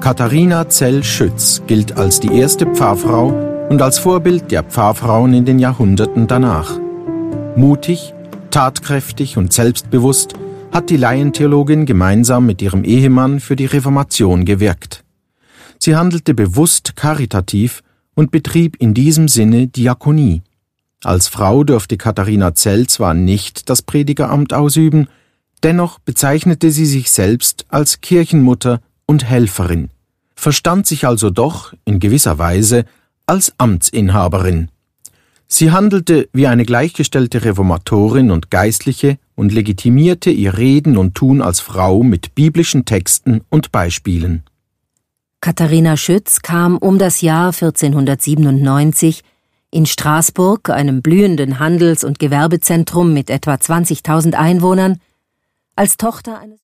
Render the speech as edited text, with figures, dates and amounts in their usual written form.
Katharina Zell-Schütz gilt als die erste Pfarrfrau und als Vorbild der Pfarrfrauen in den Jahrhunderten danach. Mutig, tatkräftig und selbstbewusst hat die Laientheologin gemeinsam mit ihrem Ehemann für die Reformation gewirkt. Sie handelte bewusst karitativ und betrieb in diesem Sinne Diakonie. Als Frau durfte Katharina Zell zwar nicht das Predigeramt ausüben, dennoch bezeichnete sie sich selbst als Kirchenmutter und Helferin, verstand sich also doch in gewisser Weise als Amtsinhaberin. Sie handelte wie eine gleichgestellte Reformatorin und Geistliche und legitimierte ihr Reden und Tun als Frau mit biblischen Texten und Beispielen. Katharina Schütz kam um das Jahr 1497 in Straßburg, einem blühenden Handels- und Gewerbezentrum mit etwa 20.000 Einwohnern, als Tochter eines